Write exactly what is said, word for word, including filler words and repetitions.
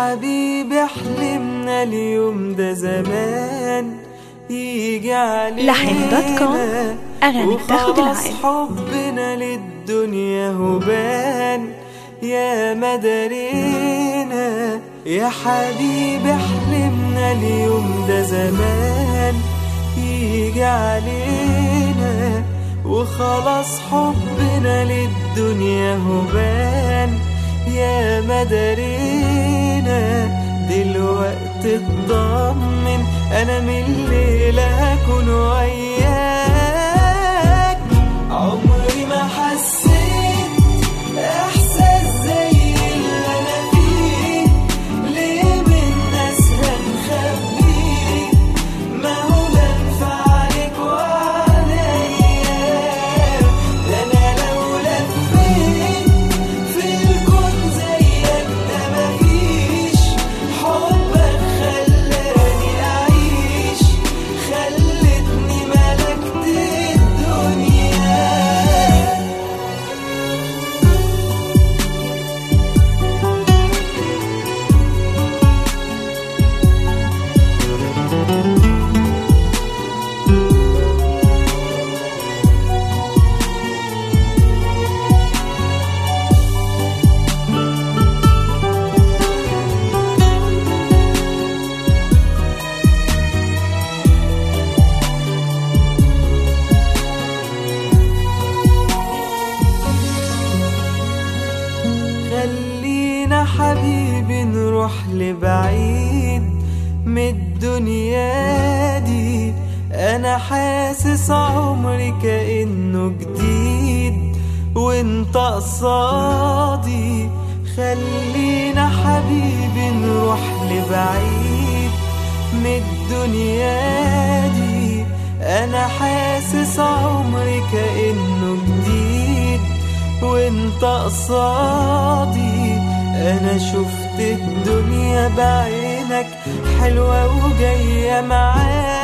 حبيبي حلمنا اليوم ده زمان يجي علينا لحن دوت كوم أغاني بتاخد وخلاص العين. حبنا للدنيا هبان يا مدارينا. يا حبيبي حلمنا اليوم ده زمان يجي علينا وخلاص حبنا للدنيا هبان يا مدارينا. دلوقتي اطمن انا من الليلة هكون وياك. عمري ما حسيت احساس زي اللي انا فيه، ليه من ناس هنخبيه؟ ما هو منفع عليك وعليا، ده انا لو لفيت في الكون زيك ده مفيش. حبك خلاني اعيش، خلتني ملكت الدنيا. خلينا حبيبي نروح لبعيد من الدنيا دي، انا حاسس عمري كأنه جديد وانت قصادي. خلينا حبيبي نروح لبعيد من الدنيا دي، انا حاسس عمري كأنه جديد وانت قصادي. انا شفت الدنيا بعينك حلوة وجاية معاك.